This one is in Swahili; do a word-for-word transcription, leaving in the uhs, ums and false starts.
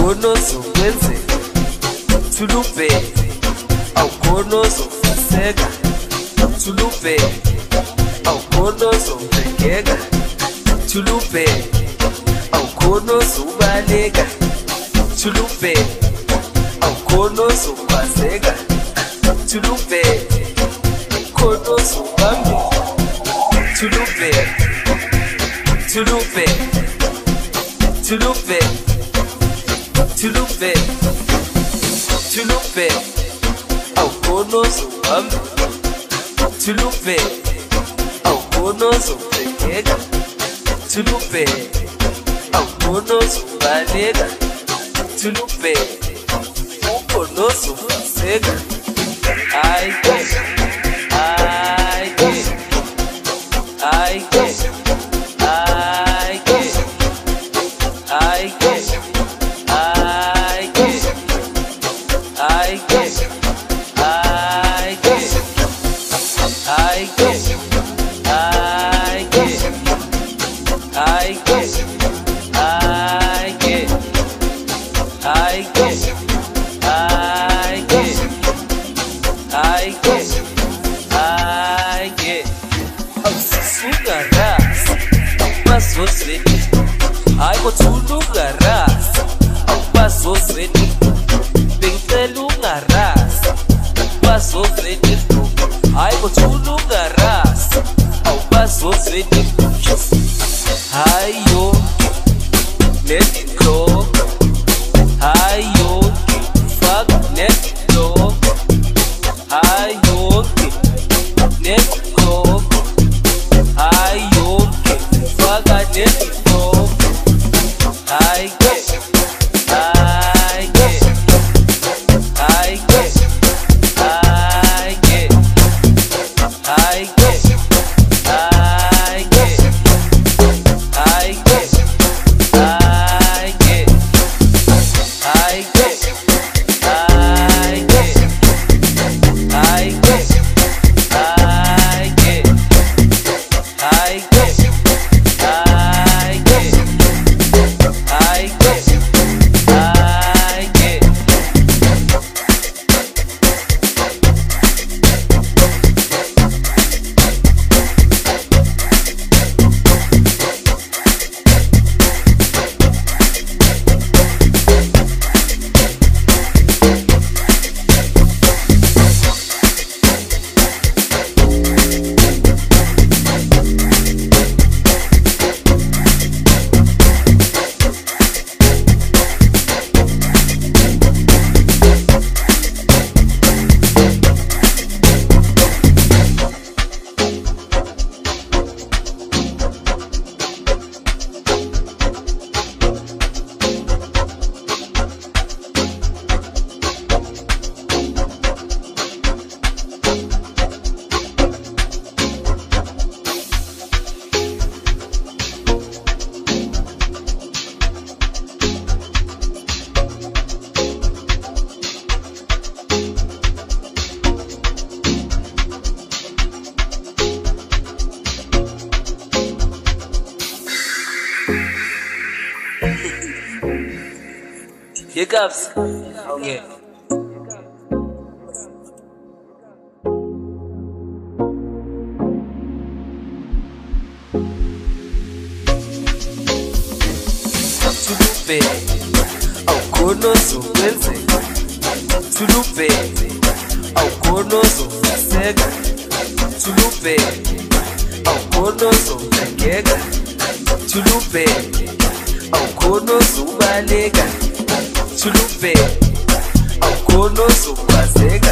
awukhono zokwenzeka thulubheke, awukhono zofiseka thulubheke, awukhono zobhekeka thulubheke, awukhono zobaleka thulubheke, awukhono zokwazeka thulubheke, awukhono zobambeka thulubheke, thulubheke, thulubheke, thulubheke, thulubheke, awukhono zobambeka thulubheke, awukhono zobhekeka thulubheke, awukhono zobaleka thulubheke, awukhono zofiseka. I get, I get, I get, I get, I get, I get, I get, I get, I get, I get, I get, I get, I get, I get, I get, I get. Awusisuka rasa, awubazozweni, hayi kodwa ungarasa, awubazozweni, bengicela ungarasa, awubazozweni, hayi kodwa ungarasa, awubazozweni, hayo let it go, hayo fuck let it go, hayo let it go, hayo fuck let it go, I get, I get, I get, I get, I get, I get, I get, I get, I get, I get, I get, I get, I get, I get, I get, I get. Here comes. Okay. Thulubheke, awukhono zokwenzeka thulubheke, awukhono zofiseka thulubheke, awukhono zobhekeka thulubheke, awukhono zobaleka thulubheke, awukhono zokwazeka